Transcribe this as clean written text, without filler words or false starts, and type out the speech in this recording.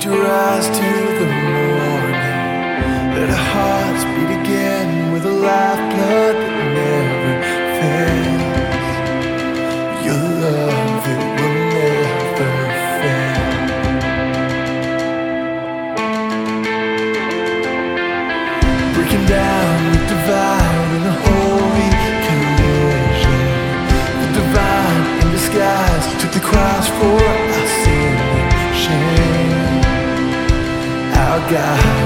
to rise to the morning. Let our hearts beat again with a lifeblood that never fails. Your love, it will never fail. Breaking down the divide in a holy collision. The divine in disguise took the cross for our sin and shame. Our God